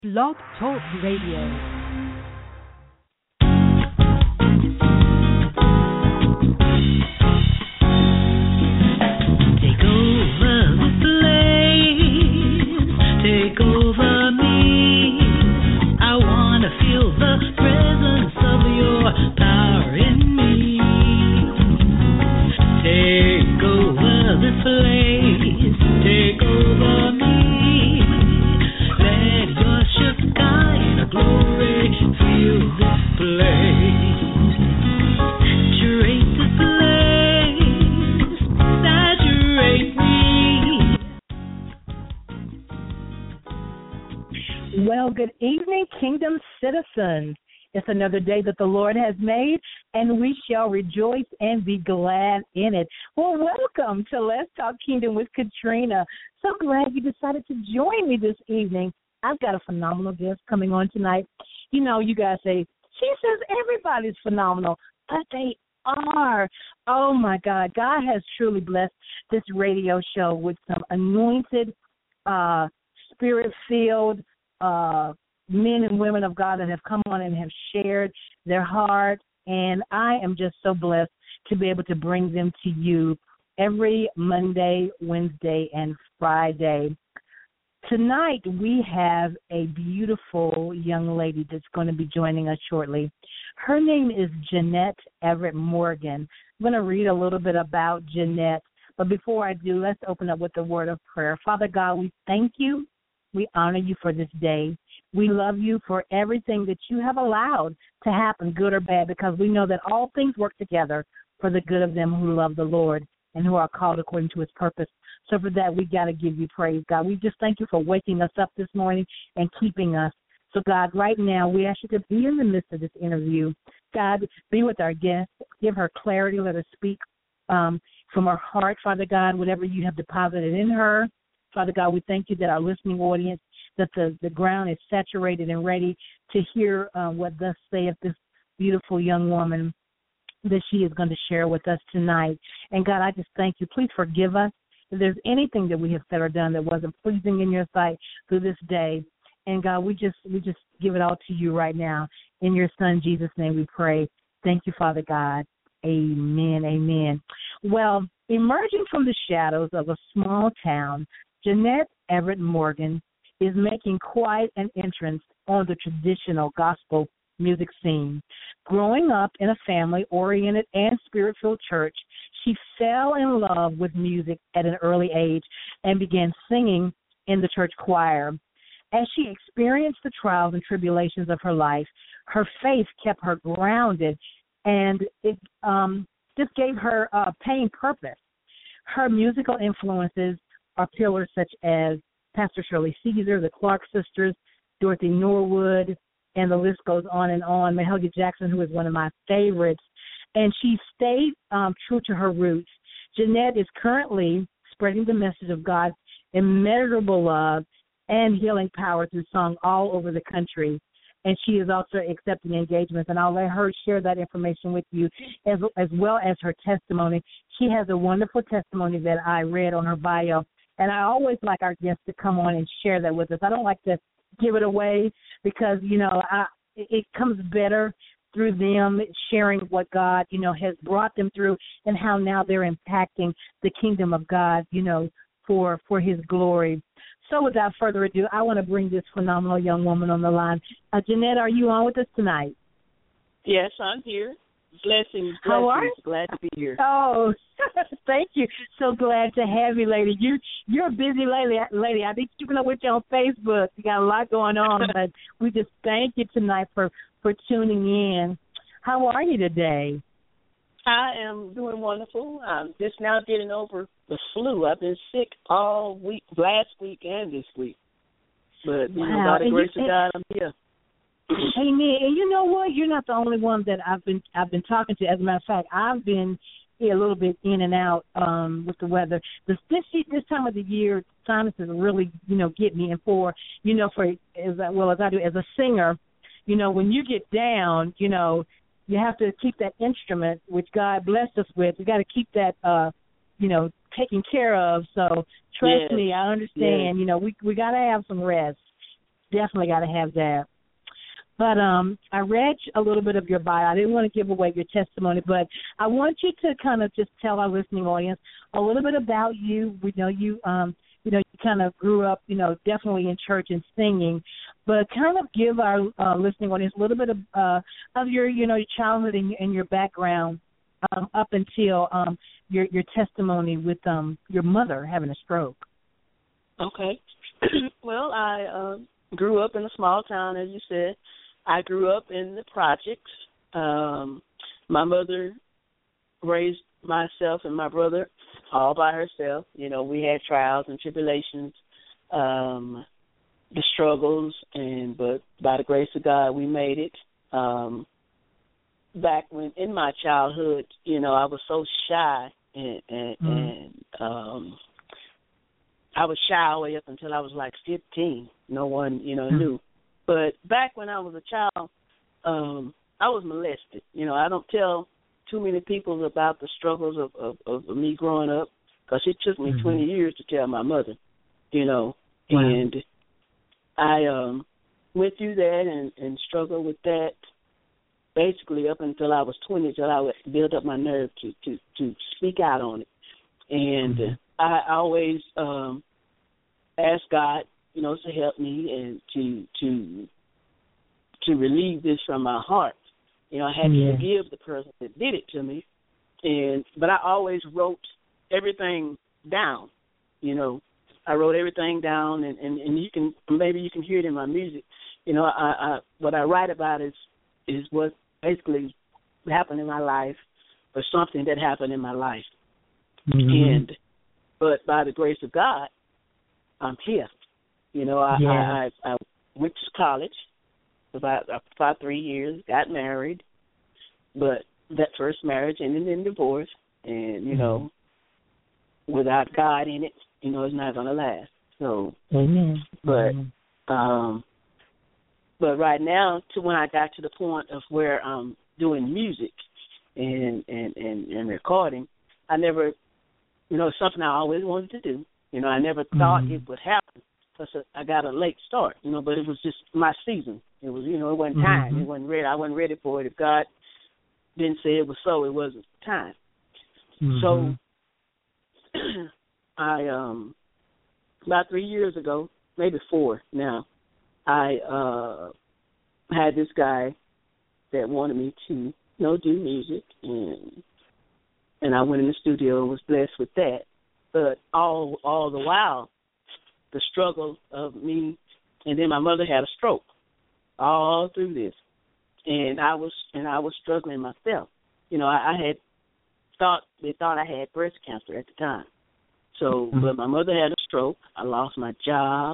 Blog Talk Radio. Take over the place, take over me. I want to feel the presence of your power in me. Take over this place, take over me. Let your Shekinah glory fill this place. Saturate this place, saturate me. Well, good evening, Kingdom citizens. It's another day that the Lord has made, and we shall rejoice and be glad in it. Well, welcome to Let's Talk Kingdom with Katrina. So glad you decided to join me this evening. I've got a phenomenal guest coming on tonight. You know, you guys say, she says everybody's phenomenal, but they are. Oh, my God. God has truly blessed this radio show with some anointed, spirit-filled men and women of God that have come on and have shared their heart, and I am just so blessed to be able to bring them to you every Monday, Wednesday, and Friday. Tonight we have a beautiful young lady that's going to be joining us shortly. Her name is Jeanette Everett Morgan. I'm going to read a little bit about Jeanette, but before I do, let's open up with a word of prayer. Father God, we thank you. We honor you for this day. We love you for everything that you have allowed to happen, good or bad, because we know that all things work together for the good of them who love the Lord and who are called according to his purpose. So for that, we got to give you praise, God. We just thank you for waking us up this morning and keeping us. So, God, right now, we ask you to be in the midst of this interview. God, be with our guest. Give her clarity. Let her speak from her heart, Father God, whatever you have deposited in her. Father God, we thank you that our listening audience, that the ground is saturated and ready to hear what thus saith this beautiful young woman that she is going to share with us tonight. And, God, I just thank you. Please forgive us if there's anything that we have said or done that wasn't pleasing in your sight through this day. And, God, we just give it all to you right now. In your Son, Jesus' name, we pray. Thank you, Father God. Amen, amen. Well, emerging from the shadows of a small town, Jeanette Everett Morgan is making quite an entrance on the traditional gospel music scene. Growing up in a family-oriented and spirit-filled church, she fell in love with music at an early age and began singing in the church choir. As she experienced the trials and tribulations of her life, her faith kept her grounded, and it just gave her paying purpose. Her musical influences are pillars such as Pastor Shirley Caesar, the Clark sisters, Dorothy Norwood, and the list goes on and on. Mahalia Jackson, who is one of my favorites. And she stayed true to her roots. Jeanette is currently spreading the message of God's immeasurable love and healing power through song all over the country. And she is also accepting engagements, and I'll let her share that information with you as well as her testimony. She has a wonderful testimony that I read on her bio, and I always like our guests to come on and share that with us. I don't like to give it away because, you know, it comes better through them sharing what God, you know, has brought them through and how now they're impacting the kingdom of God, you know, for his glory. So without further ado, I want to bring this phenomenal young woman on the line. Jeanette, are you on with us tonight? Yes, I'm here. Blessings. How are you? Glad to be here. Oh, thank you. So glad to have you, lady. You're a busy lady. I've been keeping up with you on Facebook. You got a lot going on, but we just thank you tonight for tuning in. How are you today? I am doing wonderful. I'm just now getting over the flu. I've been sick all week, last week and this week. But, you know, by the grace of God, I'm here. Amen. And you know what? You're not the only one that I've been talking to. As a matter of fact, I've been a little bit in and out with the weather. This time of the year, sinuses really, you know, get me. And for, you know, for as well as I do as a singer, you know, when you get down, you know, you have to keep that instrument, which God blessed us with. We got to keep that, you know, taken care of. So trust me, I understand. You know, we got to have some rest. Definitely got to have that. But I read a little bit of your bio. I didn't want to give away your testimony, but I want you to kind of just tell our listening audience a little bit about you. We know you, you kind of grew up, definitely in church and singing, but kind of give our listening audience a little bit of your, your childhood and your background up until your testimony with your mother having a stroke. Okay. Well, I grew up in a small town, as you said. I grew up in the projects. My mother raised myself and my brother all by herself. We had trials and tribulations, the struggles, but by the grace of God, we made it. Back when in my childhood, I was so shy, and I was shy away up until I was like 15. No one, knew. But back when I was a child, I was molested. I don't tell too many people about the struggles of me growing up, because it took me 20 years to tell my mother, Wow. And I went through that and struggled with that basically up until I was 20, till I would build up my nerve to speak out on it. And I always asked God, to help me and to relieve this from my heart. I had to forgive the person that did it to me, but I always wrote everything down. I wrote everything down, and you can hear it in my music. What I write about is what basically happened in my life, or something that happened in my life. But by the grace of God, I'm here. I went to college about 3 years, got married, but that first marriage ended in divorce, and, without God in it, it's not going to last. So, Amen. But right now, to when I got to the point of where I'm doing music and recording, I never, something I always wanted to do. I never thought it would happen, because I got a late start, but it was just my season. It was, it wasn't time. It wasn't ready. I wasn't ready for it. If God didn't say it was so, it wasn't time. So I, about 3 years ago, maybe 4 now, I had this guy that wanted me to, do music, and I went in the studio and was blessed with that. But all the while, the struggle of me, and then my mother had a stroke all through this, and I was struggling myself. I had they thought I had breast cancer at the time. So, but my mother had a stroke. I lost my job.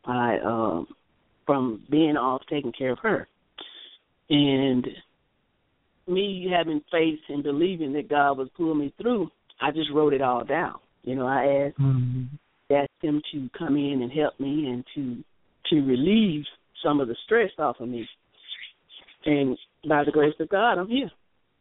From being off taking care of her, and me having faith and believing that God would pull me through, I just wrote it all down. I asked him to come in and help me and to relieve some of the stress off of me. And by the grace of God, I'm here.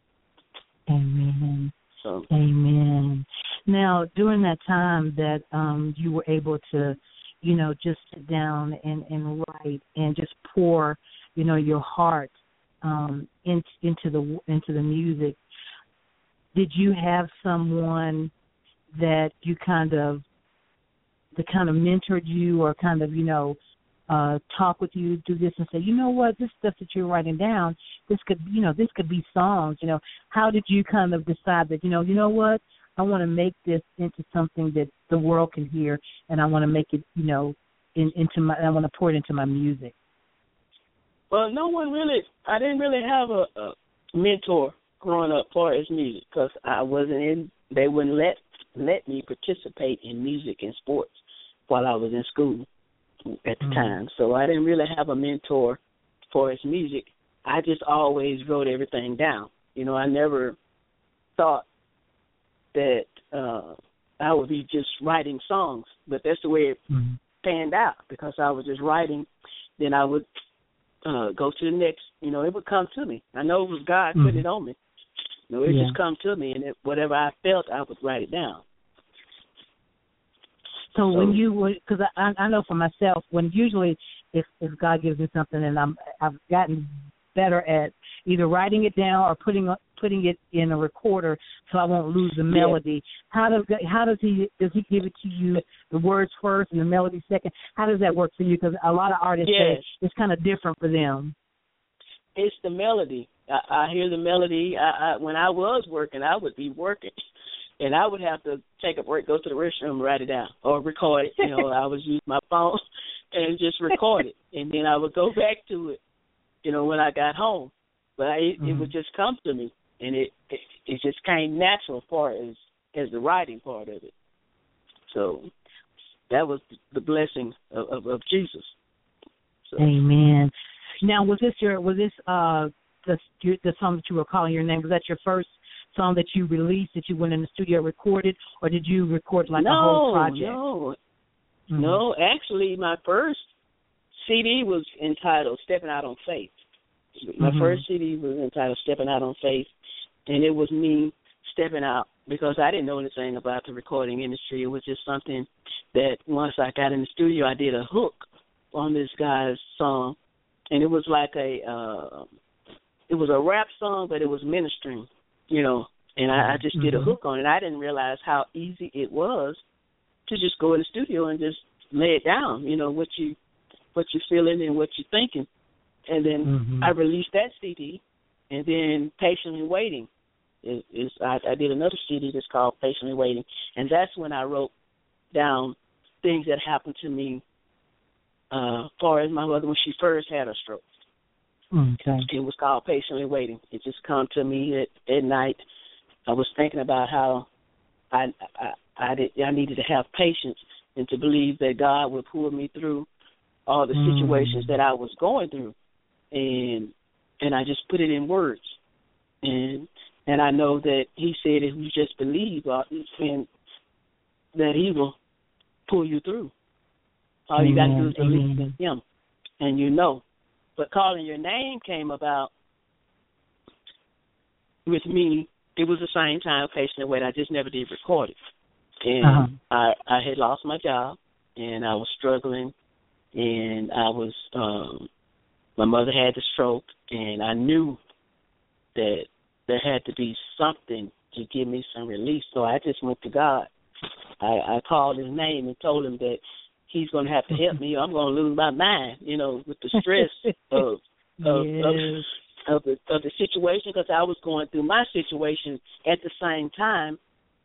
Amen. So. Amen. Now, during that time that you were able to, just sit down and write and just pour, your heart into the music, did you have someone that you kind of mentored you, or kind of, talk with you, do this and say, what, this stuff that you're writing down, this could be songs, how did you kind of decide that, what, I want to make this into something that the world can hear, and I want to make it, I want to pour it into my music? Well, I didn't really have a mentor growing up for his music, because I wasn't they wouldn't let me participate in music and sports while I was in school at the time. So I didn't really have a mentor for his music. I just always wrote everything down. I never thought that I would be just writing songs, but that's the way it panned out, because I was just writing. Then I would go to the next, it would come to me. I know it was God putting it on me. It just come to me, and whatever I felt, I would write it down. So when you would, because I know for myself, when usually if God gives me something, and I've gotten better at either writing it down or putting it in a recorder so I won't lose the melody. How does he give it to you, the words first and the melody second? How does that work for you? Because a lot of artists say it's kind of different for them. It's the melody. I hear the melody. When I was working, I would be working, and I would have to take a break, go to the restroom, write it down, or record it. I would use my phone and just record it, and then I would go back to it, when I got home. But it would just come to me, and it just came natural as far as the writing part of it. So that was the blessing of Jesus. So. Amen. Now, was this the song that you were calling your name? Was that your first song that you released, that you went in the studio recorded, or did you record a whole project? No. Actually, my first CD was entitled Stepping Out on Faith. My first CD was entitled Stepping Out on Faith, and it was me stepping out because I didn't know anything about the recording industry. It was just something that once I got in the studio, I did a hook on this guy's song, and it was like it was a rap song, but it was ministering, and I just did a hook on it. I didn't realize how easy it was to just go in the studio and just lay it down, what you're feeling and what you're thinking. And then I released that CD, and then Patiently Waiting. I did another CD that's called Patiently Waiting, and that's when I wrote down things that happened to me as far as my mother when she first had her stroke. Okay. It was called Patiently Waiting. It just come to me at night. I was thinking about how I needed to have patience and to believe that God would pull me through all the situations that I was going through. And I just put it in words. And I know that he said if you just believe and that he will pull you through. All you got to do is believe in him, and But calling your name came about with me. It was the same time, Patiently Waiting. I just never did record it. And I had lost my job, and I was struggling, and I was my mother had the stroke, and I knew that there had to be something to give me some relief. So I just went to God. I called his name and told him that he's going to have to help me, or I'm going to lose my mind, with the stress of the situation, because I was going through my situation at the same time,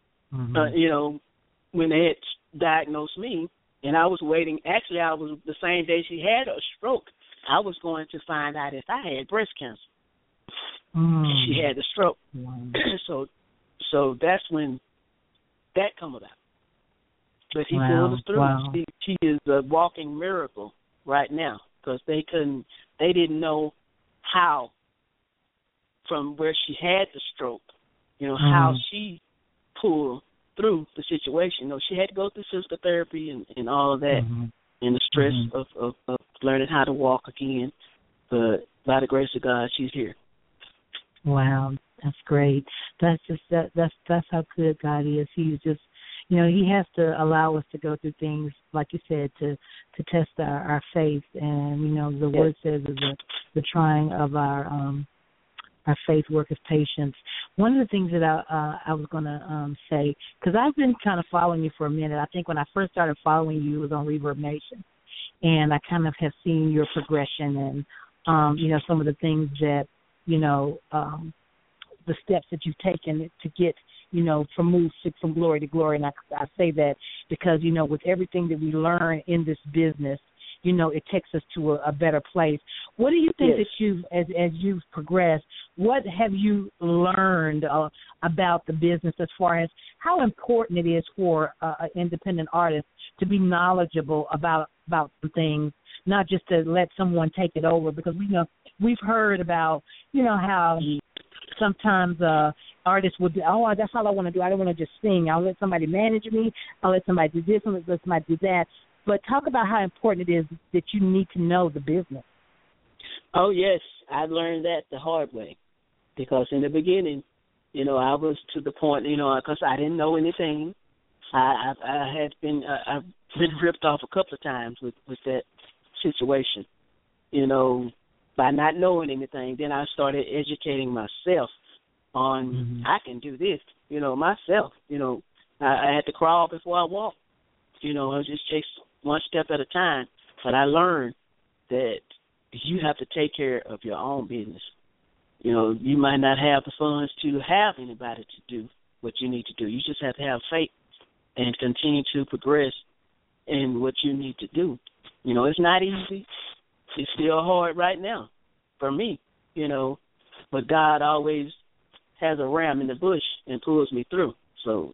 when they had diagnosed me, and I was waiting. Actually, I was the same day she had a stroke. I was going to find out if I had breast cancer. She had the stroke. So that's when that come about. But he pulled us through. Wow. She is a walking miracle right now, because they didn't know how, from where she had the stroke, how she pulled through the situation. She had to go through physical therapy and all of that, and the stress of learning how to walk again. But by the grace of God, she's here. Wow, that's great. That's just that's how good God is. He's just, he has to allow us to go through things, like you said, to test our faith. And the word says is the trying of our faith worketh patience. One of the things that I was going to say, because I've been kind of following you for a minute. I think when I first started following you, it was on Reverb Nation, and I kind of have seen your progression and some of the things that the steps that you've taken to get from glory to glory. And I say that because with everything that we learn in this business, it takes us to a better place. What do you think that you've, as you've progressed, what have you learned about the business as far as how important it is for an independent artist to be knowledgeable about some things, not just to let someone take it over? Because we've heard about, how sometimes artists would do, that's all I want to do. I don't want to just sing. I'll let somebody manage me. I'll let somebody do this. I'll let somebody do that. But talk about how important it is that you need to know the business. Oh, yes. I learned that the hard way, because in the beginning, I was to the point, because I didn't know anything. I've been ripped off a couple of times with that situation, by not knowing anything. Then I started educating myself on I can do this, myself. I had to crawl before I walked. I was just take one step at a time. But I learned that you have to take care of your own business. You might not have the funds to have anybody to do what you need to do. You just have to have faith and continue to progress in what you need to do. It's not easy. It's still hard right now for me, but God always has a ram in the bush and pulls me through. So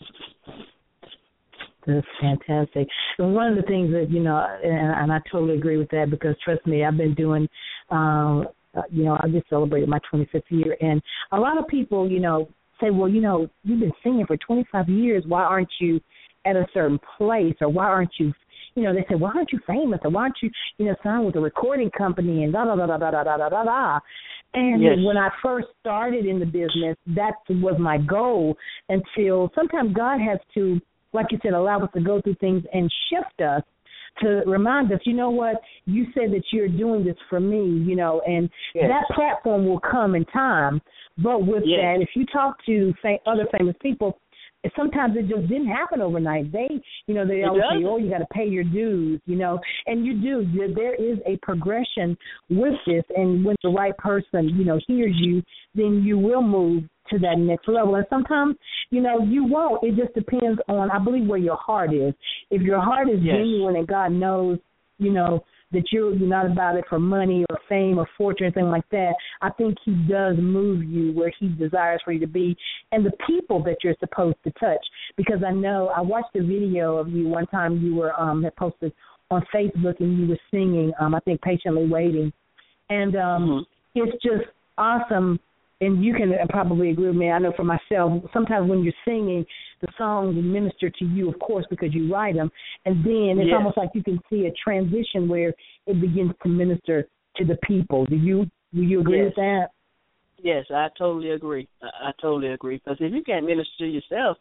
that's fantastic. And one of the things that, and I totally agree with that, because trust me, I've been doing, I just celebrated my 25th year. And a lot of people, say, well, you've been singing for 25 years. Why aren't you at a certain place? Or why aren't you, they say, why aren't you famous? Or why aren't you, signed with a recording company and da-da-da-da-da-da-da-da-da. And yes. When I first started in the business, that was my goal, until sometimes God has to, like you said, allow us to go through things and shift us to remind us, you know what, you said that you're doing this for me, and yes. that platform will come in time. But with yes. that, if you talk to other famous people, sometimes it just didn't happen overnight. They always say, oh, you got to pay your dues, and you do. There is a progression with this, and when the right person, hears you, then you will move to that next level. And sometimes, you won't. It just depends on, I believe, where your heart is. If your heart is yes. genuine and God knows, that you're not about it for money or fame or fortune or anything like that, I think he does move you where he desires for you to be and the people that you're supposed to touch. Because I know I watched a video of you one time. You were had posted on Facebook, and you were singing, I think, Patiently Waiting. And it's just awesome. And you can probably agree with me. I know for myself, sometimes when you're singing, the songs minister to you, of course, because you write them. And then it's yes. almost like you can see a transition where it begins to minister to the people. Do you agree yes. with that? Yes, I totally agree. I totally agree. Because if you can't minister to yourself,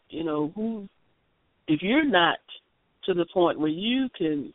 if you're not to the point where you can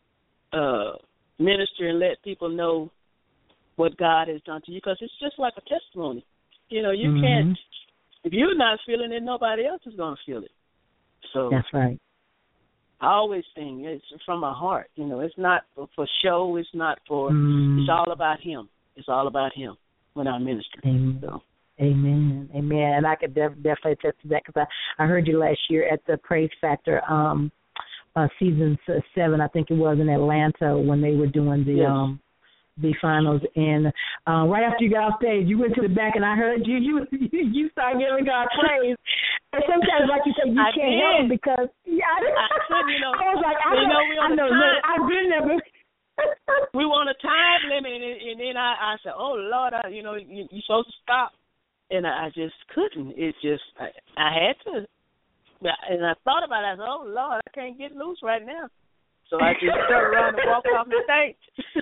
minister and let people know what God has done to you, because it's just like a testimony. You can't, if you're not feeling it, nobody else is going to feel it. So that's right. I always sing. It's from my heart. It's not for show. It's not for, it's all about him. It's all about him when I minister. Amen. So. Amen. Amen. And I could definitely attest to that, because I heard you last year at the Praise Factor season 7, I think it was, in Atlanta, when they were doing the yes. The finals, and right after you got off stage, you went to the back, and I heard you started giving God praise. And sometimes, like you said, you can't help it, because I couldn't. I was like, I know, I've been there. We want a time limit, and then I said, oh Lord, you're supposed to stop, and I just couldn't. It just I had to, and I thought about it. I said, oh Lord, I can't get loose right now. So I just turned around and walked off the stage.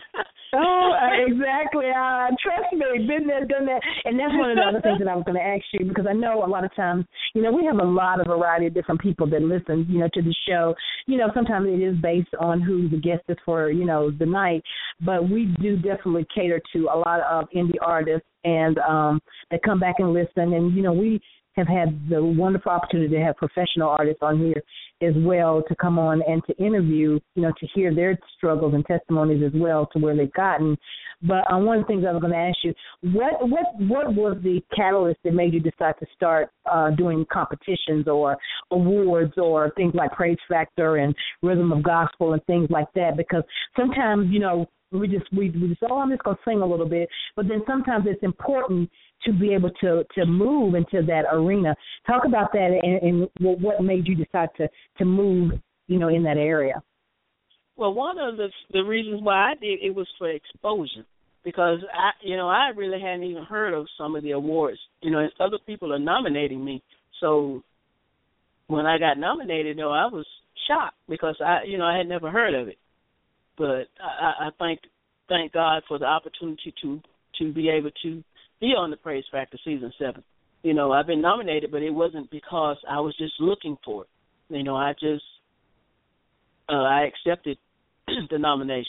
Exactly. Trust me, been there, done that. And that's one of the other things that I was going to ask you, because I know a lot of times, we have a lot of variety of different people that listen, to the show. Sometimes it is based on who the guest is for, the night. But we do definitely cater to a lot of indie artists and that come back and listen. And, we have had the wonderful opportunity to have professional artists on here as well, to come on and to interview, to hear their struggles and testimonies as well, to where they've gotten. But one of the things I was going to ask you, what was the catalyst that made you decide to start doing competitions or awards or things like Praise Factor and Rhythm of Gospel and things like that? Because sometimes, we just oh, I'm just going to sing a little bit, but then sometimes it's important to be able to move into that arena. Talk about that and what made you decide to move, in that area. Well, one of the reasons why I did it was for exposure, because I really hadn't even heard of some of the awards, and other people are nominating me. So when I got nominated, I was shocked, because I had never heard of it. But I thank God for the opportunity to be able to be on the Praise Factor season 7. I've been nominated, but it wasn't because I was just looking for it. I accepted the nomination.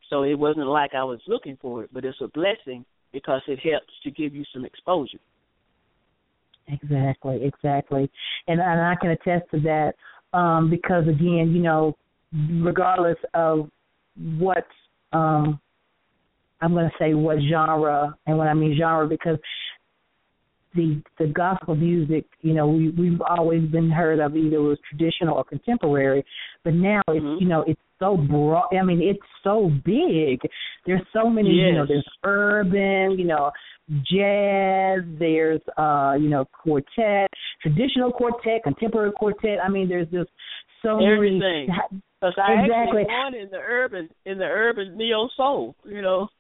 So it wasn't like I was looking for it, but it's a blessing because it helps to give you some exposure. Exactly. And I can attest to that because, again, you know, regardless of what I'm going to say what genre, and when I mean genre, because the gospel music, you know, we've always been heard of either it was traditional or contemporary, but now it's, you know, it's so broad. I mean, it's so big. There's so many, you know, there's urban, you know, jazz, there's, you know, quartet, traditional quartet, contemporary quartet. I mean, there's just so everything. many. Because I actually won in the urban neo soul, you know.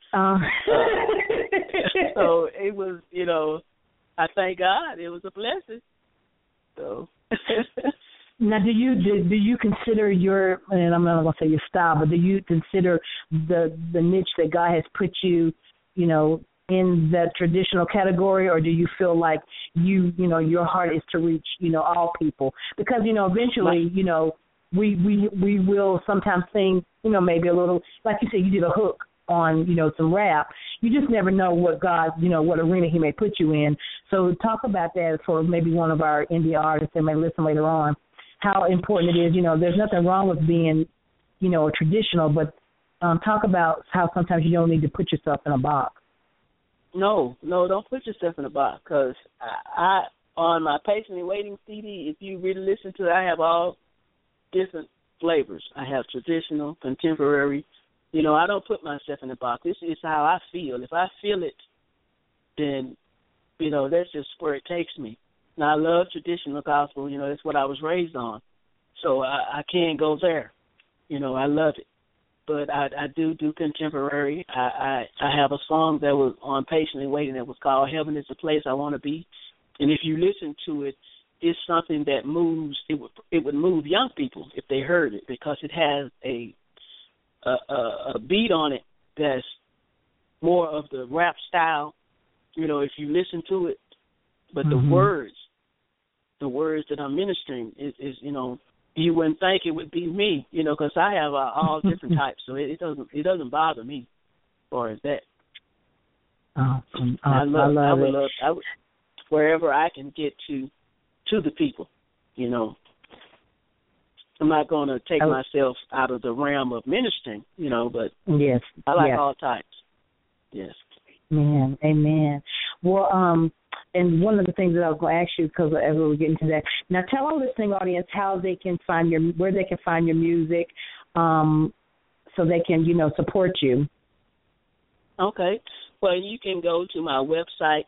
So it was, you know, I thank God it was a blessing. So. Now, do you consider your, and I'm not going to say your style, but do you consider the niche that God has put you, you know, in that traditional category, or do you feel like you know, your heart is to reach, you know, all people? Because, you know, eventually, you know, we will sometimes sing, you know, maybe a little, like you said, you did a hook on, you know, some rap. You just never know what God, you know, what arena he may put you in. So talk about that for maybe one of our indie artists that may listen later on, how important it is. You know, there's nothing wrong with being, you know, traditional, but talk about how sometimes you don't need to put yourself in a box. No, don't put yourself in a box, because I on my Patiently Waiting CD, if you really listen to it, I have all different flavors. I have traditional, contemporary. You know, I don't put myself in a box. This is how I feel. If I feel it, then, you know, that's just where it takes me. Now, I love traditional gospel. You know, that's what I was raised on. So I can't go there. You know, I love it. But I do contemporary. I have a song that was on Patiently Waiting that was called Heaven is the Place I Want to Be. And if you listen to it, it's something that moves. It would move young people if they heard it, because it has a beat on it that's more of the rap style, you know, if you listen to it. But the words that I'm ministering is, you know, you wouldn't think it would be me, you know, because I have all different types, so it doesn't bother me as far as that. Awesome. I would love wherever I can get to the people, you know. I'm not going to take myself out of the realm of ministering, you know, but yes, I like all types. Yes. Man, amen. Well, and one of the things that I was going to ask you, because as we get into that, now tell our listening audience how they can find where they can find your music, so they can, you know, support you. Okay. Well, you can go to my website,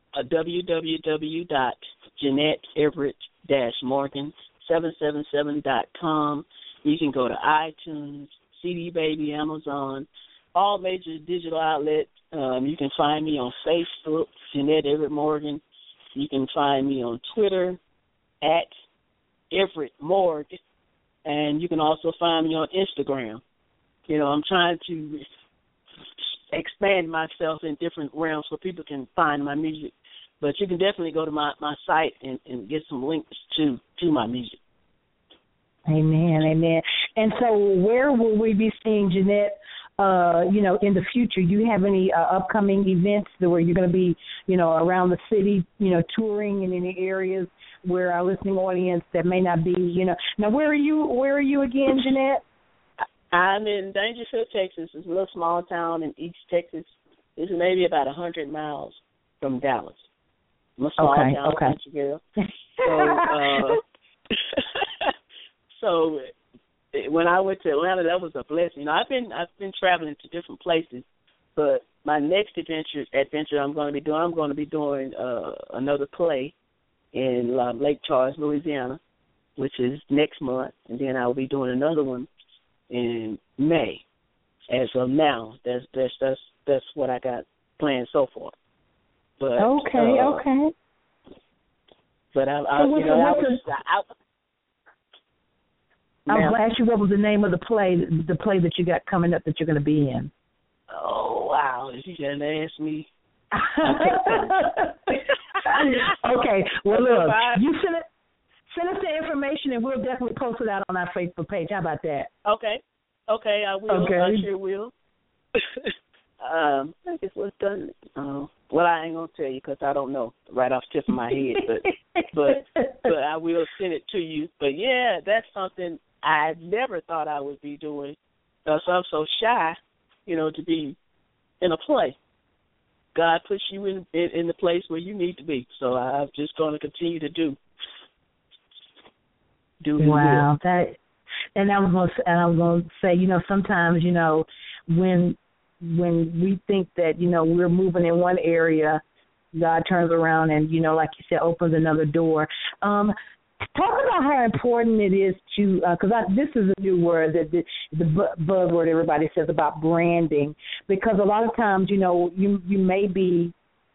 www.JeanetteEverett-Morgan777.com. You can go to iTunes, CD Baby, Amazon, all major digital outlets. You can find me on Facebook, Jeanette Everett Morgan. You can find me on Twitter at Everett Morgan, and you can also find me on Instagram. You know, I'm trying to expand myself in different realms so people can find my music. But you can definitely go to my site and get some links to my music. Amen, amen. And so where will we be seeing Jeanette, you know, in the future? Do you have any upcoming events where you're going to be, you know, around the city, you know, touring in any areas where our listening audience that may not be, you know. Now, where are you again, Jeanette? I'm in Dangerfield, Texas. It's a little small town in East Texas. It's maybe about 100 miles from Dallas. I'm a small town country girl. So when I went to Atlanta, that was a blessing. You know, I've been traveling to different places, but my next adventure I'm going to be doing another play in Lake Charles, Louisiana, which is next month, and then I'll be doing another one in May. As of now, that's what I got planned so far. But okay. But I was going to ask you what was the name of the play that you got coming up that you're going to be in. Oh wow! If you can ask me. Okay. Well, look, you send us the information, and we'll definitely post it out on our Facebook page. How about that? Okay. I will. Okay. I sure will. I guess what's done. Well, I ain't gonna tell you because I don't know right off the tip of my head, but I will send it to you. But yeah, that's something I never thought I would be doing. So I'm so shy, to be in a play. God puts you in the place where you need to be. So I'm just going to continue to do. Wow, and I was going to say, sometimes, when we think that, we're moving in one area, God turns around and, like you said, opens another door. Talk about how important it is to, because this is a new word, that the buzzword everybody says about branding, because a lot of times, you may be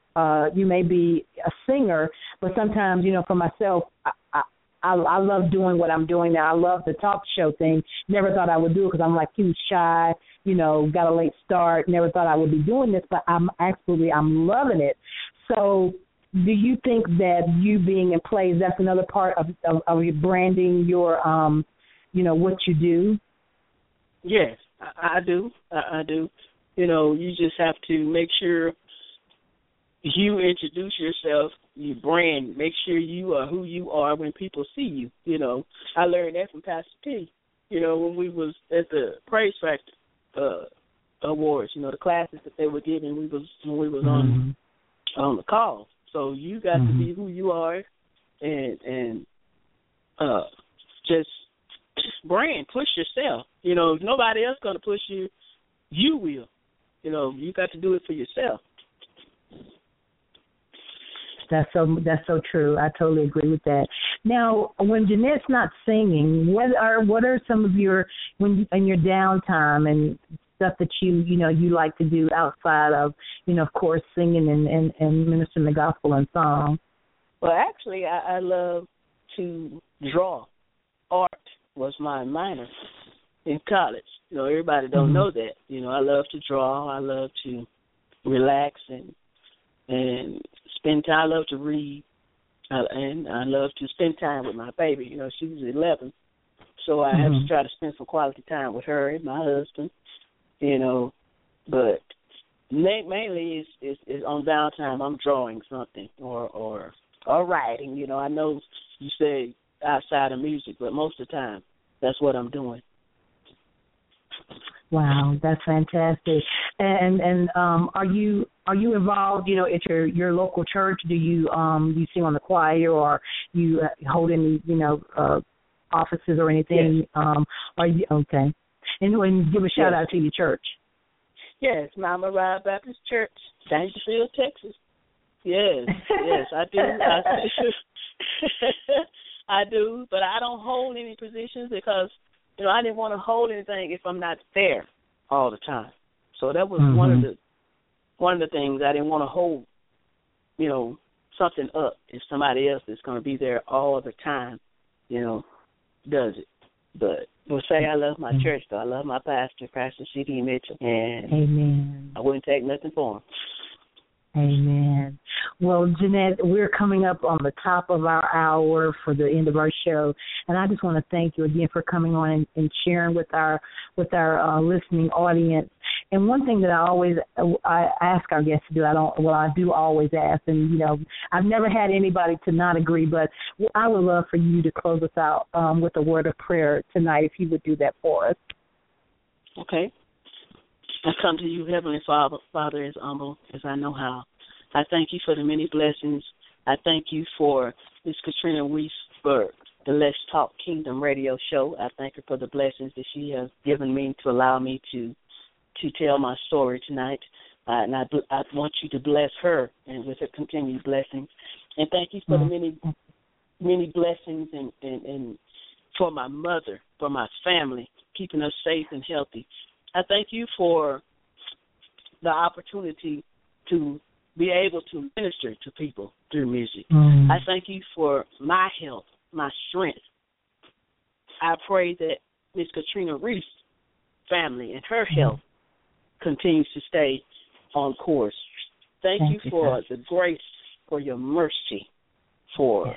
a singer, but sometimes, for myself, I love doing what I'm doing now. I love the talk show thing. Never thought I would do it because I'm like too shy, got a late start. Never thought I would be doing this, but I'm loving it. So do you think that you being in plays, that's another part of your branding, your, what you do? Yes, I do. I do. You just have to make sure you introduce yourself, you brand, make sure you are who you are when people see you. I learned that from Pastor P. When we was at the Praise Factor Awards, the classes that they were giving, when we was on the call. So you got to be who you are, and just brand, push yourself. If nobody else gonna push you, you will. You got to do it for yourself. That's so true. I totally agree with that. Now, when Jeanette's not singing, what are some of your in your downtime and stuff that you like to do outside of of course singing and ministering the gospel and song? Well, actually, I love to draw. Art was my minor in college. Everybody don't know that. I love to draw. I love to relax and spend time. I love to read, and I love to spend time with my baby. She was 11, so I have to try to spend some quality time with her and my husband. But mainly is on downtime. I'm drawing something or writing. I know you say outside of music, but most of the time that's what I'm doing. Wow, that's fantastic. And are you involved, at your local church? Do you sing on the choir, or you hold any offices or anything? Yes. Are you okay? And give a shout out to your church. Yes, Mama Ride Baptist Church, Dangerfield, Texas. Yes, I do. I do, but I don't hold any positions because I didn't want to hold anything if I'm not there all the time. So that was one of the things. I didn't want to hold, something up if somebody else is going to be there all the time, does it. But we'll say I love my church, though. I love my pastor, Pastor C.D. Mitchell, and Amen. I wouldn't take nothing for him. Amen. Well, Jeanette, we're coming up on the top of our hour for the end of our show, and I just want to thank you again for coming on and sharing with our listening audience. And one thing that I ask our guests to do, I do always ask, and I've never had anybody to not agree, but I would love for you to close us out with a word of prayer tonight, if you would do that for us. Okay. I come to you, Heavenly Father, as humble as I know how. I thank you for the many blessings. I thank you for Ms. Katrina Weiss for the Let's Talk Kingdom radio show. I thank her for the blessings that she has given me to allow me to tell my story tonight. And I want you to bless her and with her continued blessings. And thank you for the many blessings and for my mother, for my family, keeping us safe and healthy. I thank you for the opportunity to be able to minister to people through music. I thank you for my health, my strength. I pray that Ms. Katrina Reese family and her health continues to stay on course. Thank you for the grace, for your mercy, for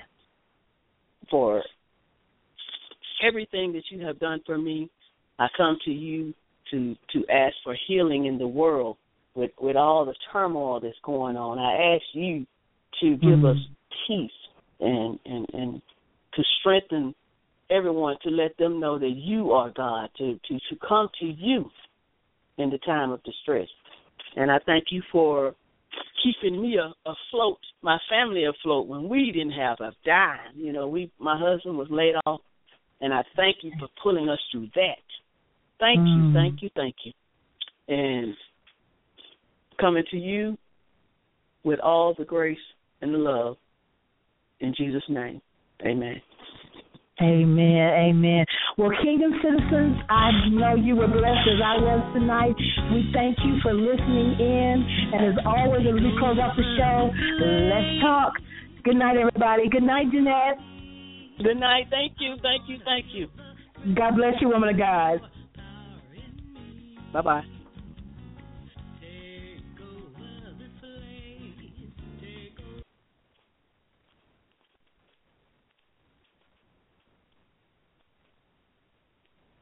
everything that you have done for me. I come to you to ask for healing in the world with all the turmoil that's going on. I ask you to give us peace and to strengthen everyone, to let them know that you are God, to come to you in the time of distress. And I thank you for keeping me afloat, my family afloat, when we didn't have a dime. You know, my husband was laid off, and I thank you for pulling us through that. Thank you, thank you, thank you. And coming to you with all the grace and the love. In Jesus' name, amen. Amen, amen. Well, Kingdom citizens, I know you were blessed as I was tonight. We thank you for listening in. And as always, as we close off the show, let's talk. Good night, everybody. Good night, Jeanette. Good night. Thank you, thank you, thank you. God bless you, woman of God. Bye-bye.